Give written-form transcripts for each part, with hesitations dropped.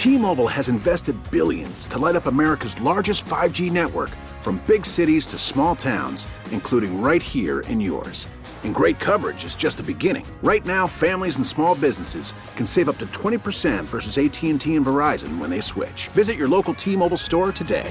T-Mobile has invested billions to light up America's largest 5G network, from big cities to small towns, including right here in yours. And great coverage is just the beginning. Right now, families and small businesses can save up to 20% versus AT&T and Verizon when they switch. Visit your local T-Mobile store today.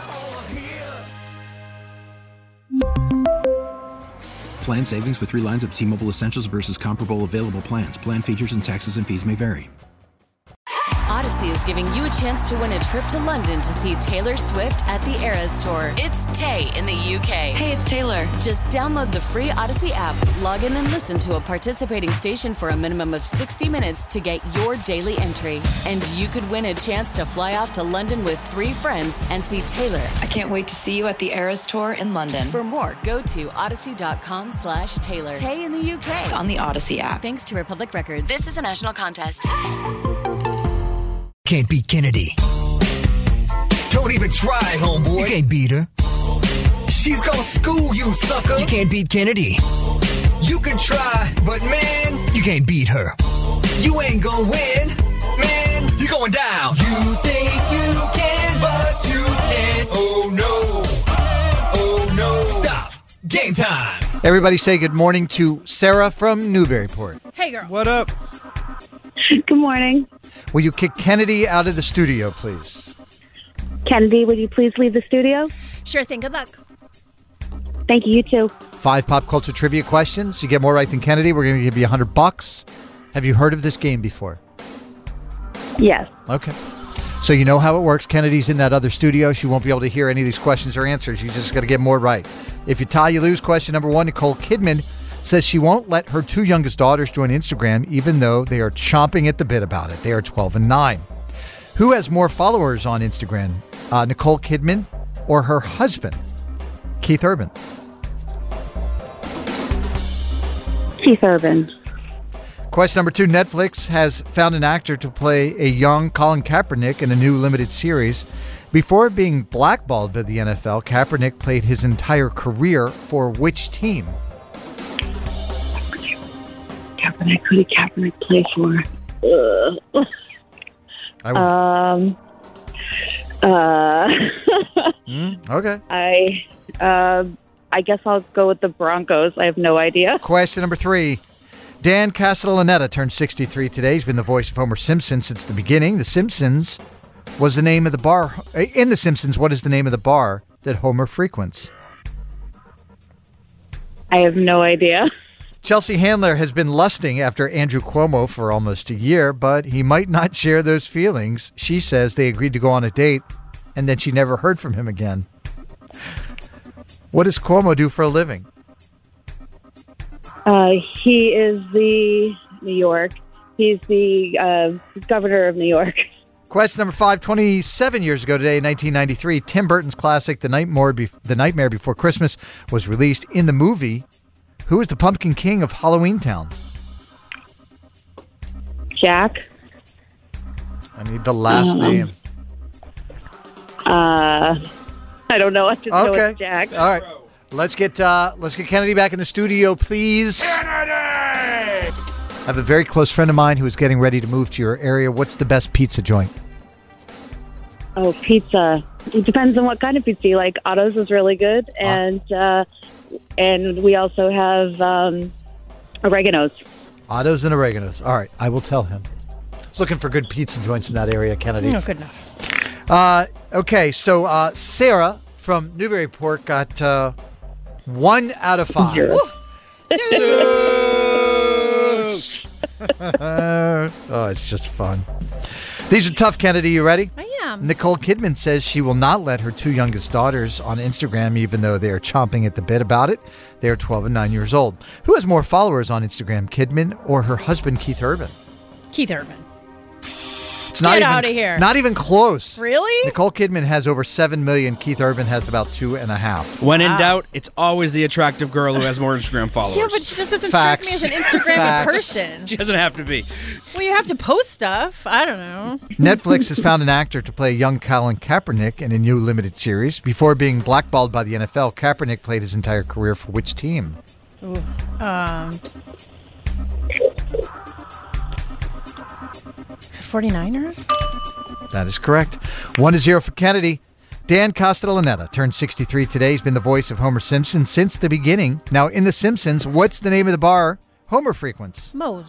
Plan savings with 3 lines of T-Mobile Essentials versus comparable available plans. Plan features and taxes and fees may vary. Odyssey is giving you a chance to win a trip to London to see Taylor Swift at the Eras Tour. It's Tay in the UK. Hey, it's Taylor. Just download the free Odyssey app, log in and listen to a participating station for a minimum of 60 minutes to get your daily entry. And you could win a chance to fly off to London with 3 friends and see Taylor. I can't wait to see you at the Eras Tour in London. For more, go to odyssey.com/Taylor. Tay in the UK. It's on the Odyssey app. Thanks to Republic Records. This is a national contest. Can't beat Kennedy. Don't even try, homeboy. You can't beat her. She's gonna school you, sucker. You can't beat Kennedy. You can try, but man, you can't beat her. You ain't gonna win, man. You're going down. You think you can, but you can't. Oh no. Oh no. Stop. Game time. Everybody say good morning to Sarah from Newburyport. Hey, girl. What up? Good morning. Will you kick Kennedy out of the studio, please? Kennedy, would you please leave the studio? Sure thing. Good luck. Thank you. You too. 5 pop culture trivia questions. You get more right than Kennedy, we're going to give you $100. Have you heard of this game before? Yes. Okay. So you know how it works. Kennedy's in that other studio. She won't be able to hear any of these questions or answers. You just got to get more right. If you tie, you lose. Question number 1, Nicole Kidman says she won't let her 2 youngest daughters join Instagram, even though they are chomping at the bit about it. They are 12 and 9. Who has more followers on Instagram, Nicole Kidman or her husband, Keith Urban? Keith Urban. Question number 2, Netflix has found an actor to play a young Colin Kaepernick in a new limited series. Before being blackballed by the NFL, Kaepernick played his entire career for which team? Kaepernick. Who did Kaepernick play for? Okay. I guess I'll go with the Broncos. I have no idea. Question number 3. Dan Castellaneta turned 63 today. He's been the voice of Homer Simpson since the beginning. The Simpsons was the name of the bar. In The Simpsons, what is the name of the bar that Homer frequents? I have no idea. Chelsea Handler has been lusting after Andrew Cuomo for almost a year, but he might not share those feelings. She says they agreed to go on a date, and then she never heard from him again. What does Cuomo do for a living? He is the New York. He's the governor of New York. Question number 5. 27 years ago today, in 1993, Tim Burton's classic, The Nightmare Before Christmas, was released. In the movie, who is the Pumpkin King of Halloween Town? Jack. I need the last name. I don't know. I just know it's Jack. All right. Let's get Kennedy back in the studio, please. Kennedy! I have a very close friend of mine who is getting ready to move to your area. What's the best pizza joint? Oh, pizza. It depends on what kind of pizza you like. Otto's is really good, and we also have Oregano's. Otto's and Oregano's. All right, I will tell him. I was looking for good pizza joints in that area, Kennedy. No, good enough. Okay, so Sarah from Newburyport got 1 out of 5. Oh, it's just fun. These are tough, Kennedy. You ready? I am. Nicole Kidman says she will not let her 2 youngest daughters on Instagram, even though they are chomping at the bit about it. They are 12 and 9 years old. Who has more followers on Instagram, Kidman or her husband, Keith Urban? Keith Urban. It's not Get even, out of here. Not even close. Really? Nicole Kidman has over 7 million. Keith Urban has about 2.5. When in doubt, it's always the attractive girl who has more Instagram followers. Yeah, but she just doesn't strike me as an Instagrammy person. She doesn't have to be. Well, you have to post stuff. I don't know. Netflix has found an actor to play young Colin Kaepernick in a new limited series. Before being blackballed by the NFL, Kaepernick played his entire career for which team? Ooh, 49ers? That is correct. 1-0 for Kennedy. Dan Castellaneta turned 63 today. He's been the voice of Homer Simpson since the beginning. Now, in The Simpsons, what's the name of the bar Homer frequents? Moe's.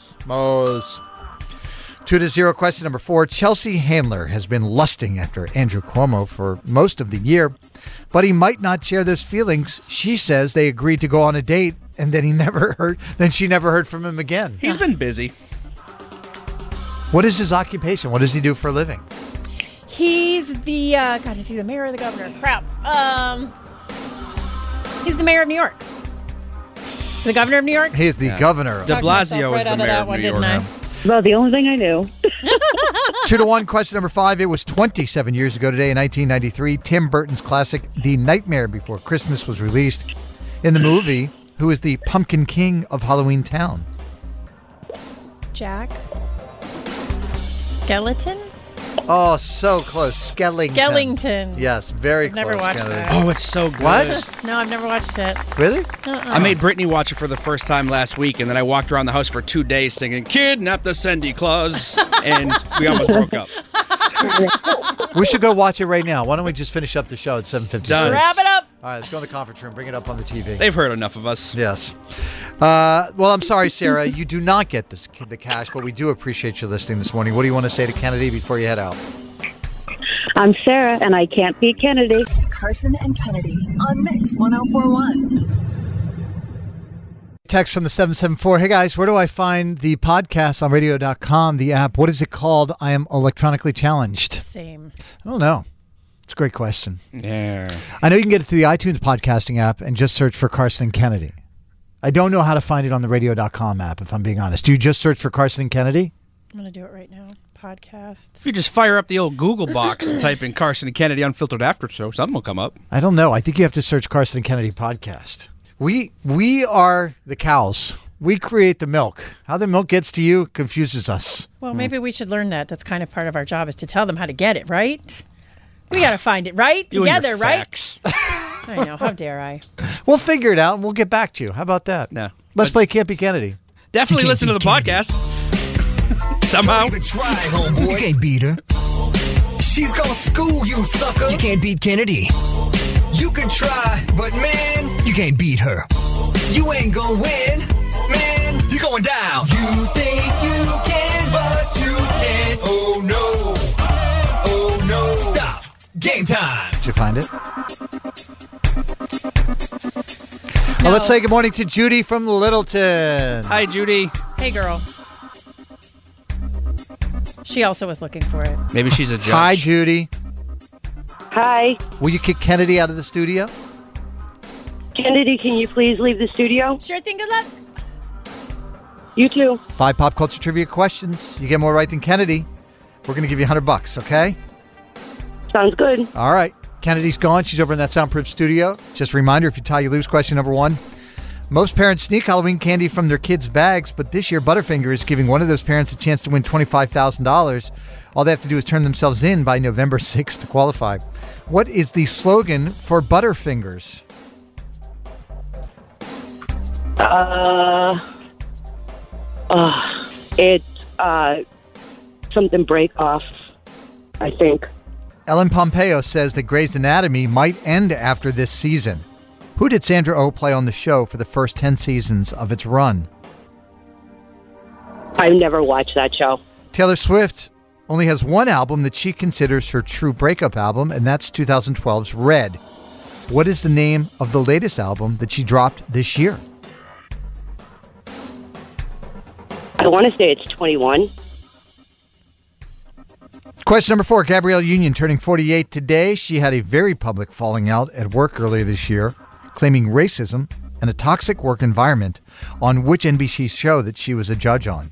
2-0. Question number 4. Chelsea Handler has been lusting after Andrew Cuomo for most of the year, but he might not share those feelings. She says they agreed to go on a date, and then she never heard from him again. He's been busy. What is his occupation? What does he do for a living? He's the is he the mayor or the governor? Crap. He's the mayor of New York. The governor of New York? He's the governor. De Blasio is the mayor of New York. Well, the only thing I knew. 2-1. Question number 5. It was 27 years ago today in 1993. Tim Burton's classic The Nightmare Before Christmas was released. In the movie, who is the Pumpkin King of Halloween Town? Jack Skeleton? Oh, so close. Skellington. Yes, very I've close. never watched that. Oh, it's so good. What? No, I've never watched it. Really? I made Brittany watch it for the first time last week, and then I walked around the house for 2 days singing "Kidnap the Sandy Claus," and we almost broke up. We should go watch it right now. Why don't we just finish up the show at 7:56? Done. Wrap it up. All right, let's go in the conference room. Bring it up on the TV. They've heard enough of us. Yes. Well, I'm sorry, Sarah. You do not get the cash, but we do appreciate you listening this morning. What do you want to say to Kennedy before you head out? I'm Sarah, and I can't beat Kennedy. Carson and Kennedy on Mix 1041. Text from the 774. Hey, guys, where do I find the podcast on radio.com, the app? What is it called? I am electronically challenged. Same. I don't know. It's a great question. Yeah. I know you can get it through the iTunes podcasting app and just search for Carson and Kennedy. I don't know how to find it on the radio.com app, if I'm being honest. Do you just search for Carson and Kennedy? I'm going to do it right now. Podcasts. If you just fire up the old Google box and type in Carson and Kennedy Unfiltered After Show, something will come up. I don't know. I think you have to search Carson and Kennedy podcast. We are the cows. We create the milk. How the milk gets to you confuses us. Well, maybe we should learn that. That's kind of part of our job is to tell them how to get it, right? We got to find it, right? You and Together, your right? facts. I know. How dare I? We'll figure it out and we'll get back to you. How about that? No. Let's play Can't Be Kennedy. Definitely listen to the podcast. Somehow. Don't even try, homeboy. You can't beat her. She's gonna school you, sucker. You can't beat Kennedy. You can try, but man, You can't beat her. you ain't gonna win. Man, you're going down. You think you can, but you can't. Oh no. Oh no. Stop. Game time. Did you find it? Well, let's say good morning to Judy from Littleton. Hi, Judy. Hey, girl. She also was looking for it. Maybe she's a judge. Hi, Judy. Hi. Will you kick Kennedy out of the studio? Kennedy, can you please leave the studio? Sure thing. Good luck. You too. 5 pop culture trivia questions. You get more right than Kennedy. We're going to give you $100, okay? Sounds good. All right. Kennedy's gone. She's over in that soundproof studio. Just a reminder, if you tie, you lose. Question number 1. Most parents sneak Halloween candy from their kids' bags, but this year Butterfinger is giving one of those parents a chance to win $25,000. All they have to do is turn themselves in by November 6th to qualify. What is the slogan for Butterfingers? It's something break off, I think. Ellen Pompeo says that Grey's Anatomy might end after this season. Who did Sandra Oh play on the show for the first 10 seasons of its run? I've never watched that show. Taylor Swift only has one album that she considers her true breakup album, and that's 2012's Red. What is the name of the latest album that she dropped this year? I want to say it's 21. Question number 4. Gabrielle Union turning 48 today. She had a very public falling out at work earlier this year, claiming racism and a toxic work environment on which NBC show that she was a judge on?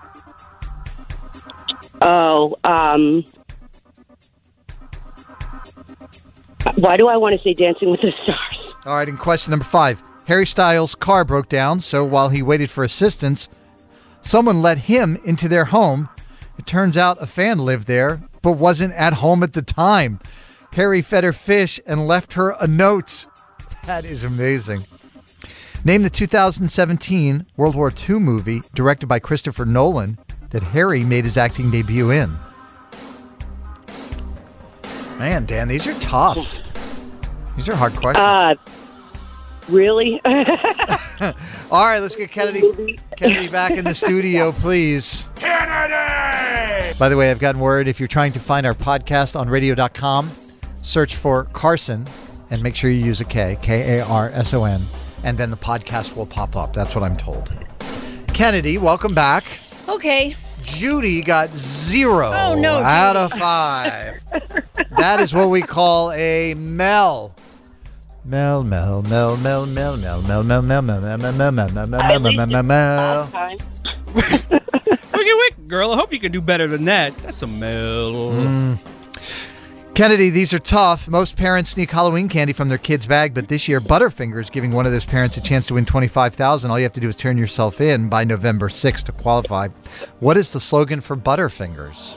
Why do I want to say Dancing with the Stars? All right, and question number 5. Harry Styles' car broke down, so while he waited for assistance, someone let him into their home. It turns out a fan lived there, but wasn't at home at the time. Harry fed her fish and left her a note. That is amazing. Name the 2017 World War II movie directed by Christopher Nolan that Harry made his acting debut in. Man, Dan, these are tough. These are hard questions. Really? All right, let's get Kennedy back in the studio, please. Kennedy! By the way, I've gotten word if you're trying to find our podcast on radio.com, search for Carson and make sure you use a K, K-A-R-S-O-N, and then the podcast will pop up. That's what I'm told. Kennedy, welcome back. Okay. Judy got 0 Judy. out of 5. That is what we call a Mel. Mel. Wiggy, girl. I hope you can do better than that. That's a Mel. Kennedy, these are tough. Most parents sneak Halloween candy from their kids' bag, but this year Butterfingers is giving one of those parents a chance to win $25,000. All you have to do is turn yourself in by November 6th to qualify. What is the slogan for Butterfingers?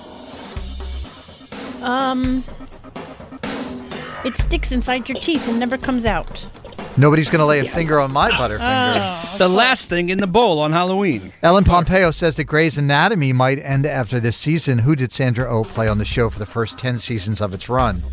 It sticks inside your teeth and never comes out. Nobody's going to lay a finger on my Butterfinger. The last thing in the bowl on Halloween. Ellen Pompeo says that Grey's Anatomy might end after this season. Who did Sandra Oh play on the show for the first 10 seasons of its run?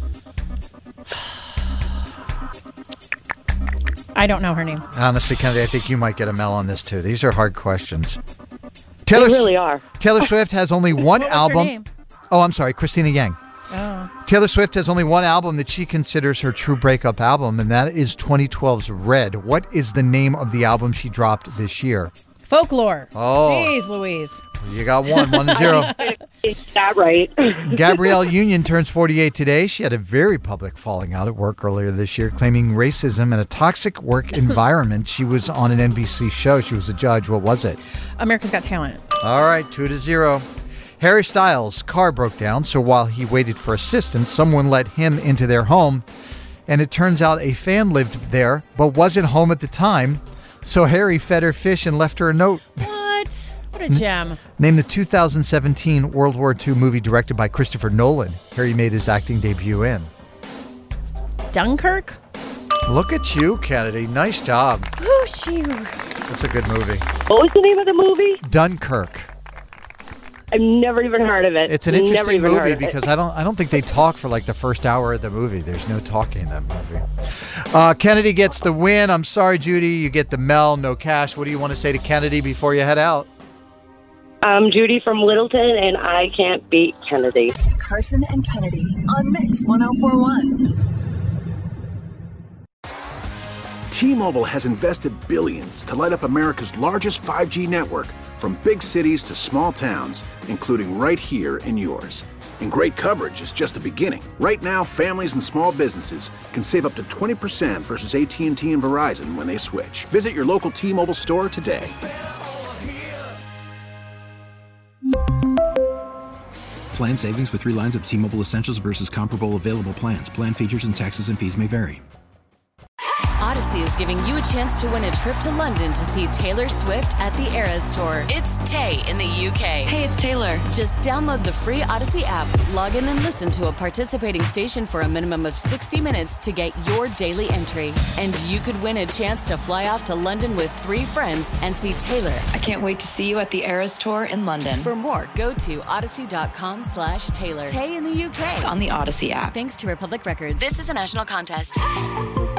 I don't know her name. Honestly, Kennedy, I think you might get a Mel on this too. These are hard questions. They really are. Taylor Swift has only one What was album. her name? Oh, I'm sorry, Christina Yang. Oh. Taylor Swift has only one album that she considers her true breakup album, and that is 2012's Red. What is the name of the album she dropped this year? Folklore. Oh. Jeez, Louise. You got 1-0. Is that right? Gabrielle Union turns 48 today. She had a very public falling out at work earlier this year, claiming racism and a toxic work environment. She was on an NBC show. She was a judge. What was it? America's Got Talent. All right, 2-0. Harry Styles' car broke down, so while he waited for assistance, someone let him into their home, and it turns out a fan lived there but wasn't home at the time, so Harry fed her fish and left her a note. What? What a gem. Named the 2017 World War II movie directed by Christopher Nolan, Harry made his acting debut in. Dunkirk? Look at you, Kennedy. Nice job. Oh, shoot. That's a good movie. What was the name of the movie? Dunkirk. I've never even heard of it. It's an interesting movie because I don't think they talk for like the first hour of the movie. There's no talking in that movie. Kennedy gets the win. I'm sorry, Judy. You get the Mel, no cash. What do you want to say to Kennedy before you head out? I'm Judy from Littleton, and I can't beat Kennedy. Carson and Kennedy on Mix 1041. T-Mobile has invested billions to light up America's largest 5G network, from big cities to small towns, including right here in yours. And great coverage is just the beginning. Right now, families and small businesses can save up to 20% versus AT&T and Verizon when they switch. Visit your local T-Mobile store today. Plan savings with 3 lines of T-Mobile Essentials versus comparable available plans. Plan features and taxes and fees may vary. Odyssey is giving you a chance to win a trip to London to see Taylor Swift at the Eras Tour. It's Tay in the UK. Hey, it's Taylor. Just download the free Odyssey app, log in and listen to a participating station for a minimum of 60 minutes to get your daily entry. And you could win a chance to fly off to London with 3 friends and see Taylor. I can't wait to see you at the Eras Tour in London. For more, go to odyssey.com/Taylor. Tay in the UK. It's on the Odyssey app. Thanks to Republic Records. This is a national contest.